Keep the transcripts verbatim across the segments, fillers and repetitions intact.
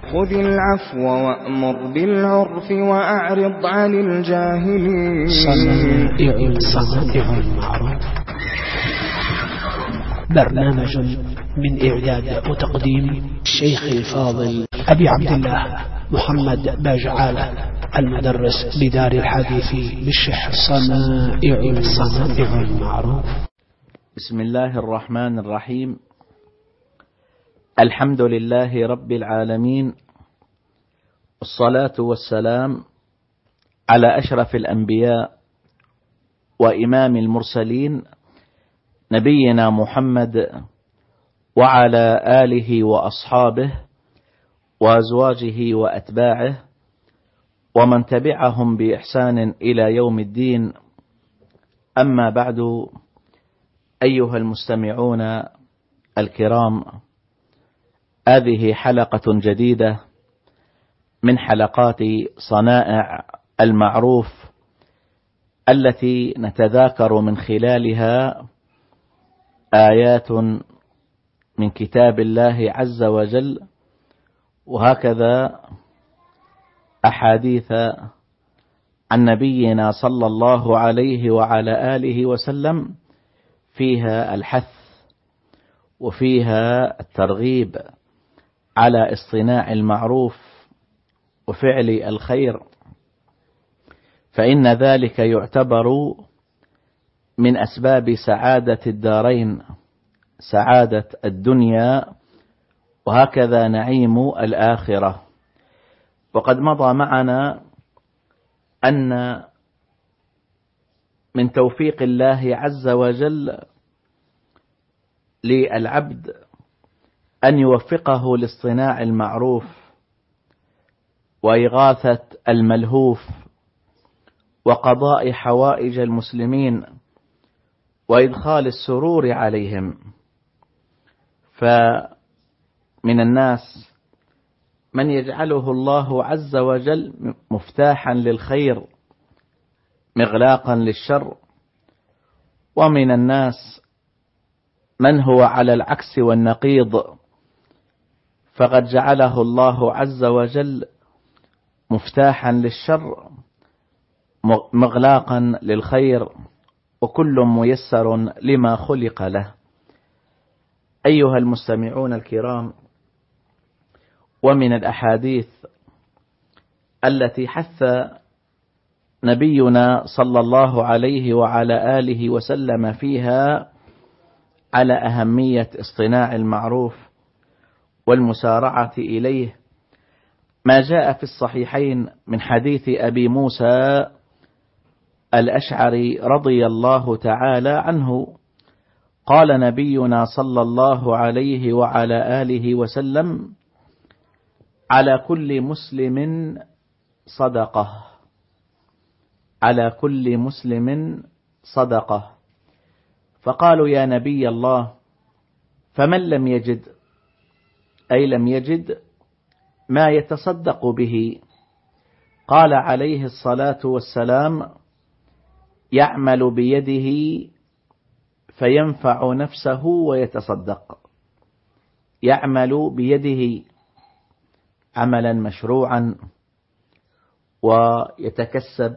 خذ العفو وأمر بالعرف وأعرض عن الجاهلين. صنائع المعروف، برنامج من إعداد وتقديم الشيخ الفاضل أبي عبد الله محمد باجعالة، المدرس بدار الحديث بالشيخ. صنائع المعروف. بسم الله الرحمن الرحيم. الحمد لله رب العالمين، والصلاة والسلام على أشرف الأنبياء وإمام المرسلين نبينا محمد وعلى آله وأصحابه وأزواجه وأتباعه ومن تبعهم بإحسان إلى يوم الدين. أما بعد، أيها المستمعون الكرام، هذه حلقة جديدة من حلقات صنائع المعروف التي نتذاكر من خلالها آيات من كتاب الله عز وجل، وهكذا أحاديث عن نبينا صلى الله عليه وعلى آله وسلم فيها الحث وفيها الترغيب على اصطناع المعروف وفعل الخير، فإن ذلك يعتبر من أسباب سعادة الدارين، سعادة الدنيا وهكذا نعيم الآخرة. وقد مضى معنا أن من توفيق الله عز وجل للعبد أن يوفقه لاصطناع المعروف وإغاثة الملهوف وقضاء حوائج المسلمين وإدخال السرور عليهم. فمن الناس من يجعله الله عز وجل مفتاحا للخير مغلاقا للشر، ومن الناس من هو على العكس والنقيض، فقد جعله الله عز وجل مفتاحا للشر مغلاقا للخير، وكل ميسر لما خلق له. أيها المستمعون الكرام، ومن الأحاديث التي حث نبينا صلى الله عليه وعلى آله وسلم فيها على أهمية اصطناع المعروف والمسارعة إليه ما جاء في الصحيحين من حديث أبي موسى الأشعري رضي الله تعالى عنه قال نبينا صلى الله عليه وعلى آله وسلم: على كل مسلم صدقة، على كل مسلم صدقة. فقالوا: يا نبي الله، فمن لم يجد، أي لم يجد ما يتصدق به؟ قال عليه الصلاة والسلام: يعمل بيده فينفع نفسه ويتصدق. يعمل بيده عملا مشروعا ويتكسب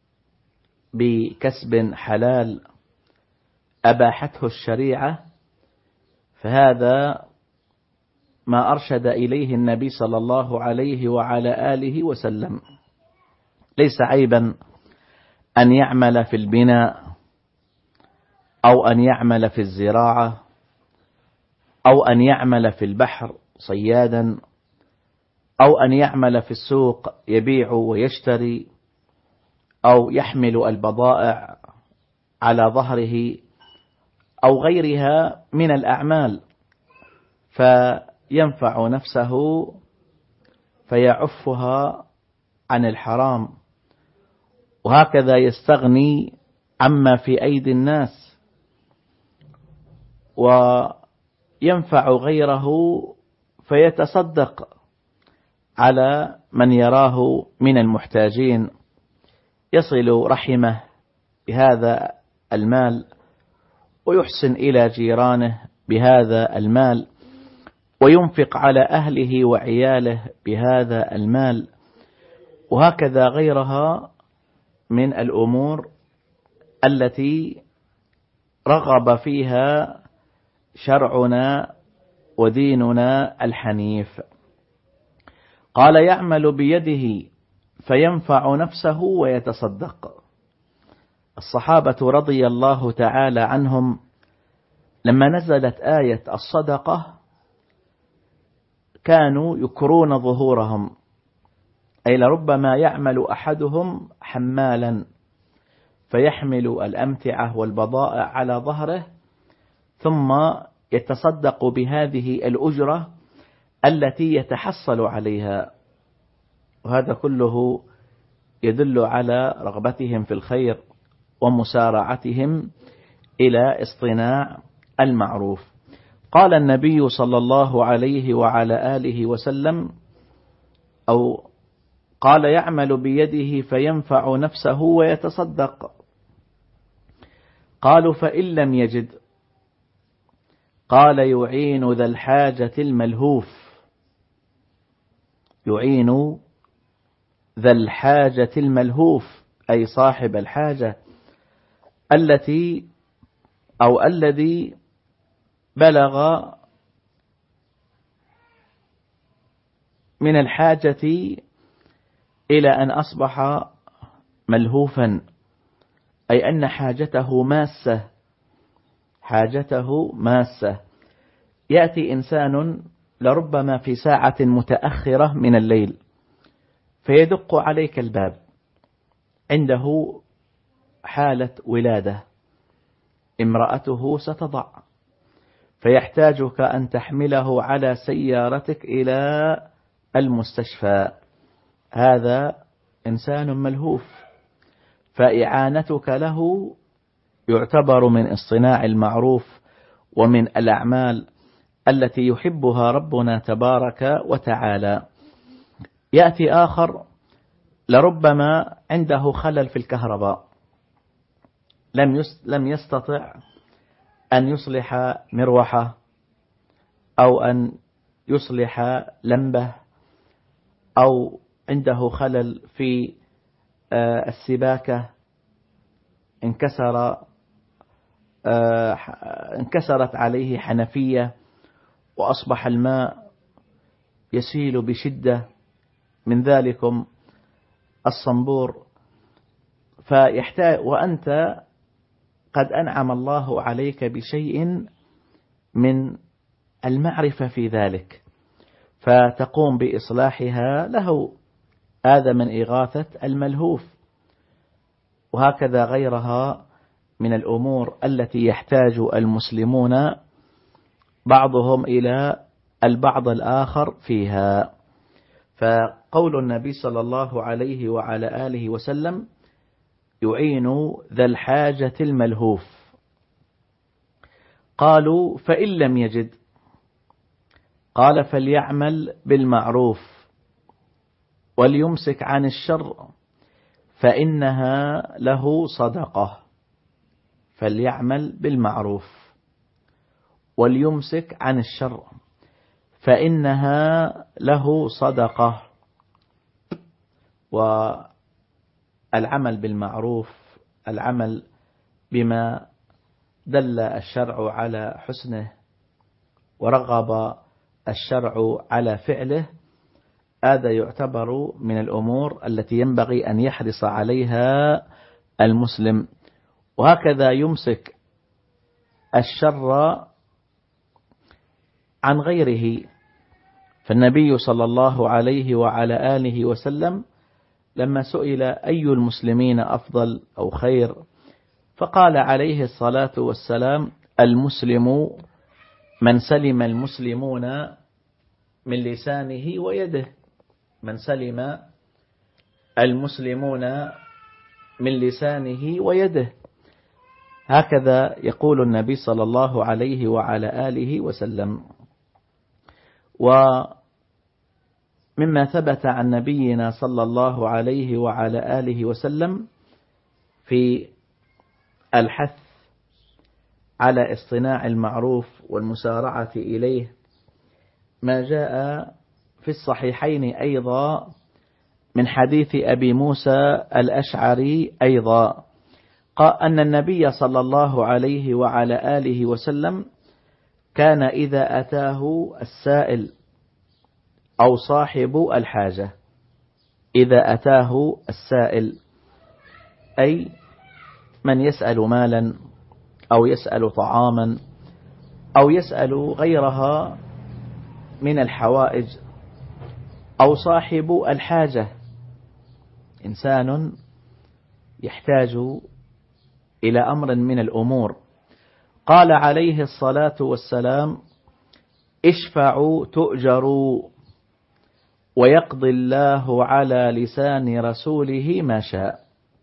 بكسب حلال أباحته الشريعة، فهذا ما أرشد إليه النبي صلى الله عليه وعلى آله وسلم. ليس عيبا أن يعمل في البناء أو أن يعمل في الزراعة أو أن يعمل في البحر صيادا أو أن يعمل في السوق يبيع ويشتري أو يحمل البضائع على ظهره أو غيرها من الأعمال، فينفع نفسه فيعفها عن الحرام، وهكذا يستغني عما في أيدي الناس، وينفع غيره فيتصدق على من يراه من المحتاجين، يصل رحمه بهذا المال ويحسن إلى جيرانه بهذا المال. وينفق على أهله وعياله بهذا المال، وهكذا غيرها من الأمور التي رغب فيها شرعنا وديننا الحنيف. قال: يعمل بيده فينفع نفسه ويتصدق. الصحابة رضي الله تعالى عنهم لما نزلت آية الصدقة كانوا يكرون ظهورهم، أي لربما يعمل أحدهم حمالا فيحمل الأمتعة والبضائع على ظهره ثم يتصدق بهذه الأجرة التي يتحصل عليها، وهذا كله يدل على رغبتهم في الخير ومسارعتهم إلى اصطناع المعروف. قال النبي صلى الله عليه وعلى آله وسلم، أو قال: يعمل بيده فينفع نفسه ويتصدق. قالوا: فإن لم يجد؟ قال: يعين ذا الحاجة الملهوف. يعين ذا الحاجة الملهوف، أي صاحب الحاجة التي أو الذي بلغ من الحاجة إلى أن أصبح ملهوفا، أي أن حاجته ماسة، حاجته ماسة. يأتي إنسان لربما في ساعة متأخرة من الليل فيدق عليك الباب، عنده حالة ولادة، امرأته ستضع، فيحتاجك أن تحمله على سيارتك إلى المستشفى. هذا إنسان ملهوف، فإعانتك له يعتبر من اصطناع المعروف ومن الأعمال التي يحبها ربنا تبارك وتعالى. يأتي آخر لربما عنده خلل في الكهرباء، لم لم يستطع أن يصلح مروحة أو أن يصلح لمبة، أو عنده خلل في السباكة، انكسر انكسرت عليه حنفية وأصبح الماء يسيل بشدة من ذلكم الصنبور، فيحتاج وأنت قد أنعم الله عليك بشيء من المعرفة في ذلك فتقوم بإصلاحها له. هذا من إغاثة الملهوف. وهكذا غيرها من الأمور التي يحتاج المسلمون بعضهم إلى البعض الآخر فيها. فقول النبي صلى الله عليه وعلى آله وسلم: يعين ذا الحاجة الملهوف. قالوا: فإن لم يجد؟ قال: فليعمل بالمعروف وليمسك عن الشر فإنها له صدقة. فليعمل بالمعروف وليمسك عن الشر فإنها له صدقة. والعمل بالمعروف العمل بما دل الشرع على حسنه ورغب الشرع على فعله، هذا يعتبر من الأمور التي ينبغي أن يحرص عليها المسلم. وهكذا يمسك الشر عن غيره. فالنبي صلى الله عليه وعلى آله وسلم لما سئل أي المسلمين أفضل أو خير، فقال عليه الصلاة والسلام: المسلم من سلم المسلمون من لسانه ويده. من سلم المسلمون من لسانه ويده. هكذا يقول النبي صلى الله عليه وعلى آله وسلم. ومما ثبت عن نبينا صلى الله عليه وعلى آله وسلم في الحث على اصطناع المعروف والمسارعة إليه، ما جاء في الصحيحين أيضا من حديث أبي موسى الأشعري أيضا قال أن النبي صلى الله عليه وعلى آله وسلم كان إذا أتاه السائل أو صاحب الحاجة، إذا أتاه السائل أي من يسأل مالا أو يسأل طعاما أو يسأل غيرها من الحوائج، أو صاحب الحاجة إنسان يحتاج إلى أمر من الأمور، قال عليه الصلاة والسلام: اشفعوا تؤجروا ويقضي الله على لسان رسوله ما شاء.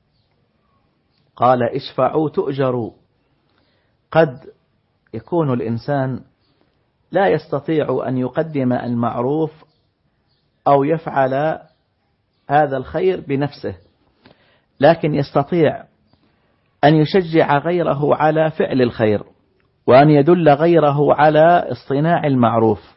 قال اشفعوا تؤجروا. قد يكون الإنسان لا يستطيع أن يقدم المعروف أو يفعل هذا الخير بنفسه، لكن يستطيع أن يشجع غيره على فعل الخير، وأن يدل غيره على اصطناع المعروف.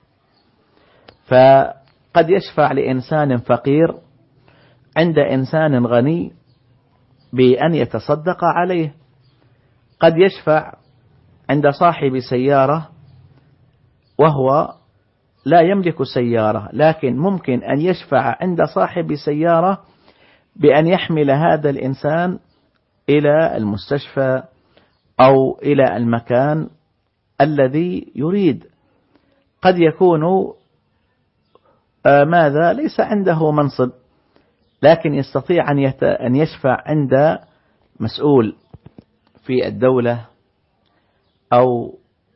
فقد يشفع لإنسان فقير عند إنسان غني بأن يتصدق عليه، قد يشفع عند صاحب سيارة وهو لا يملك سيارة، لكن ممكن أن يشفع عند صاحب سيارة بأن يحمل هذا الإنسان إلى المستشفى أو إلى المكان الذي يريد. قد يكون ماذا ليس عنده منصب، لكن يستطيع أن يشفع عند مسؤول في الدولة أو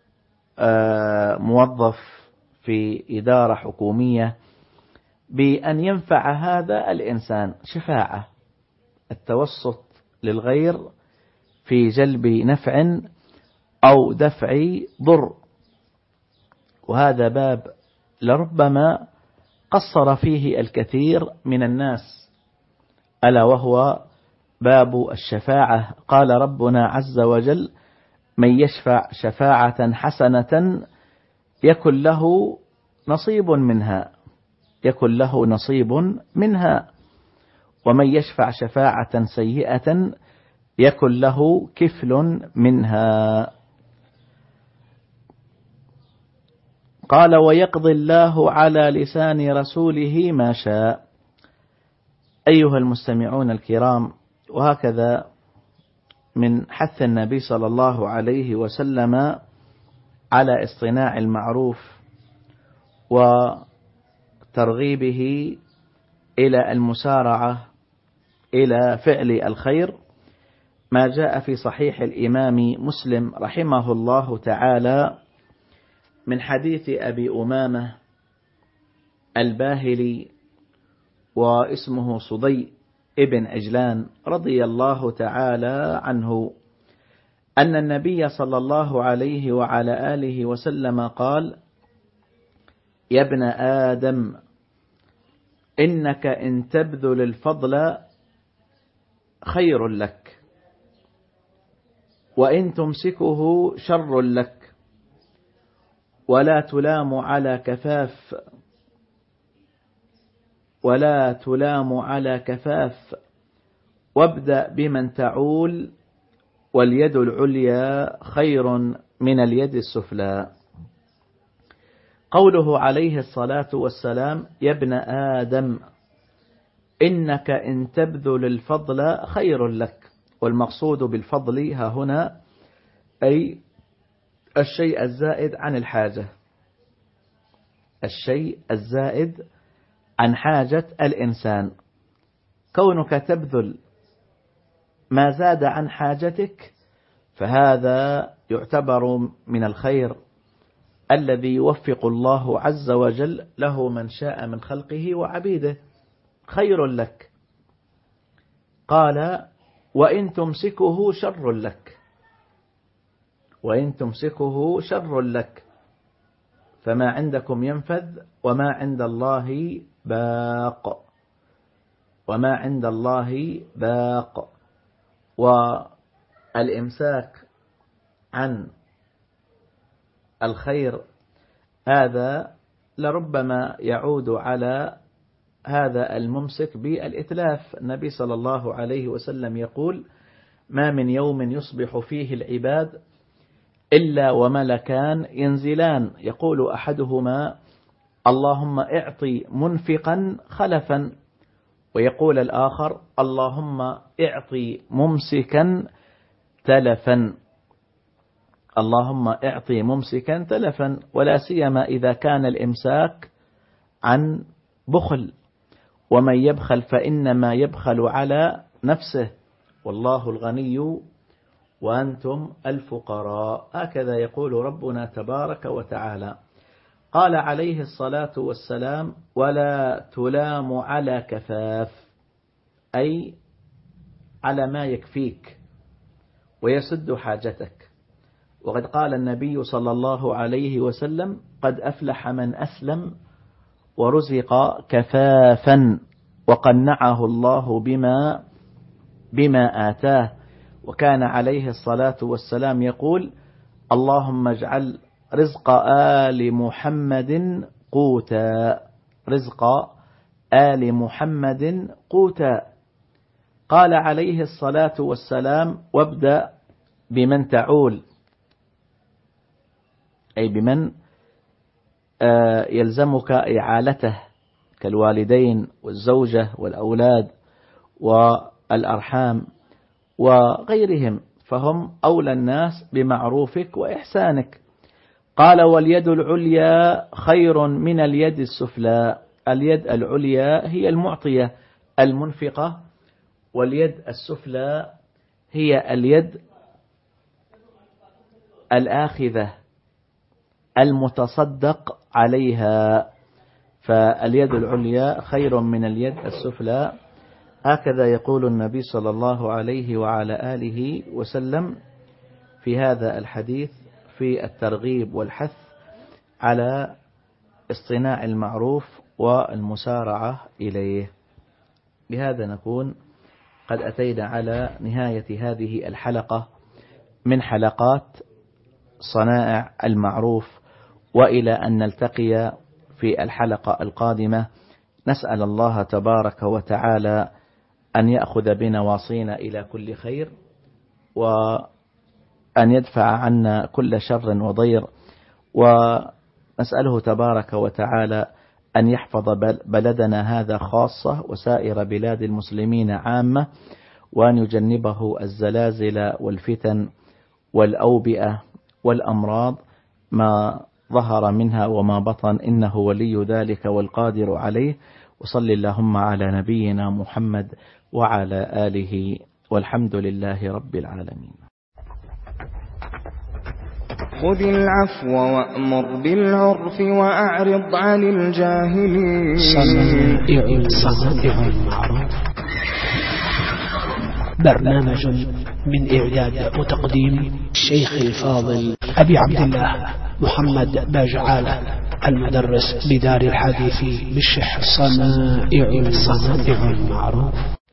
موظف في إدارة حكومية بأن ينفع هذا الإنسان. شفاعة التوسط للغير في جلب نفع أو دفع ضر، وهذا باب لربما قصر فيه الكثير من الناس، ألا وهو باب الشفاعة. قال ربنا عز وجل: من يشفع شفاعة حسنة يكن له نصيب منها، يكن له نصيب منها، ومن يشفع شفاعة سيئة يكن له كفل منها. قال: ويقضي الله على لسان رسوله ما شاء. أيها المستمعون الكرام، وهكذا من حث النبي صلى الله عليه وسلم على اصطناع المعروف وترغيبه إلى المسارعة إلى فعل الخير ما جاء في صحيح الإمام مسلم رحمه الله تعالى من حديث أبي أمامة الباهلي واسمه صدي ابن عجلان رضي الله تعالى عنه أن النبي صلى الله عليه وعلى آله وسلم قال: يا ابن آدم إنك إن تبذل الفضل خير لك، وإن تمسكه شر لك، ولا تلام على كفاف ولا تلام على كفاف وابدأ بمن تعول، واليد العليا خير من اليد السفلى. قوله عليه الصلاة والسلام: يا ابن آدم إنك إن تبذل الفضل خير لك، والمقصود بالفضل ها هنا أي الشيء الزائد عن الحاجة، الشيء الزائد عن حاجة الإنسان. كونك تبذل ما زاد عن حاجتك فهذا يعتبر من الخير الذي يوفق الله عز وجل له من شاء من خلقه وعبيده، خير لك. قال: وإن تمسكه شر لك، وإن تمسكه شر لك، فما عندكم ينفذ وما عند الله باق، وما عند الله باق. والإمساك عن الخير هذا لربما يعود على هذا الممسك بالإتلاف. النبي صلى الله عليه وسلم يقول: ما من يوم يصبح فيه العباد إلا وملكان ينزلان، يقول أحدهما: اللهم اعطي منفقا خلفا، ويقول الآخر: اللهم اعطي ممسكا تلفا. اللهم اعطي ممسكا تلفا، ولا سيما إذا كان الإمساك عن بخل، ومن يبخل فإنما يبخل على نفسه والله الغني وأنتم الفقراء. هكذا يقول ربنا تبارك وتعالى. قال عليه الصلاة والسلام: ولا تلام على كفاف، أي على ما يكفيك ويسد حاجتك. وقد قال النبي صلى الله عليه وسلم: قد أفلح من أسلم ورزق كفافا وقنعه الله بما بما آتاه. وكان عليه الصلاة والسلام يقول: اللهم اجعل رزق آل محمد قوتا، رزق آل محمد قوتا. قال عليه الصلاة والسلام: وابدأ بمن تعول، أي بمن يلزمك إعالته كالوالدين والزوجة والأولاد والأرحام وغيرهم، فهم أولى الناس بمعروفك وإحسانك. قال: واليد العليا خير من اليد السفلى. اليد العليا هي المعطية المنفقة، واليد السفلى هي اليد الآخذة المتصدق عليها. فاليد العليا خير من اليد السفلى، هكذا يقول النبي صلى الله عليه وعلى آله وسلم في هذا الحديث في الترغيب والحث على اصطناع المعروف والمسارعة إليه. بهذا نكون قد أتينا على نهاية هذه الحلقة من حلقات صنائع المعروف، وإلى أن نلتقي في الحلقة القادمة نسأل الله تبارك وتعالى أن يأخذ بنواصينا إلى كل خير، وأن يدفع عنا كل شر وضير، ونسأله تبارك وتعالى أن يحفظ بلدنا هذا خاصة وسائر بلاد المسلمين عامة، وأن يجنبه الزلازل والفتن والأوبئة والأمراض ما ظهر منها وما بطن، إنه ولي ذلك والقادر عليه. وصل اللهم على نبينا محمد وعلى آله، والحمد لله رب العالمين. خذ العفو وأمر بالعرف وأعرض عن الجاهلين. صنائع المعروف، برنامج من إعداد وتقديم الشيخ الفاضل أبي عبد الله محمد باجعالة، المدرس بدار الحديث بالشيخ. صنائع المعروف.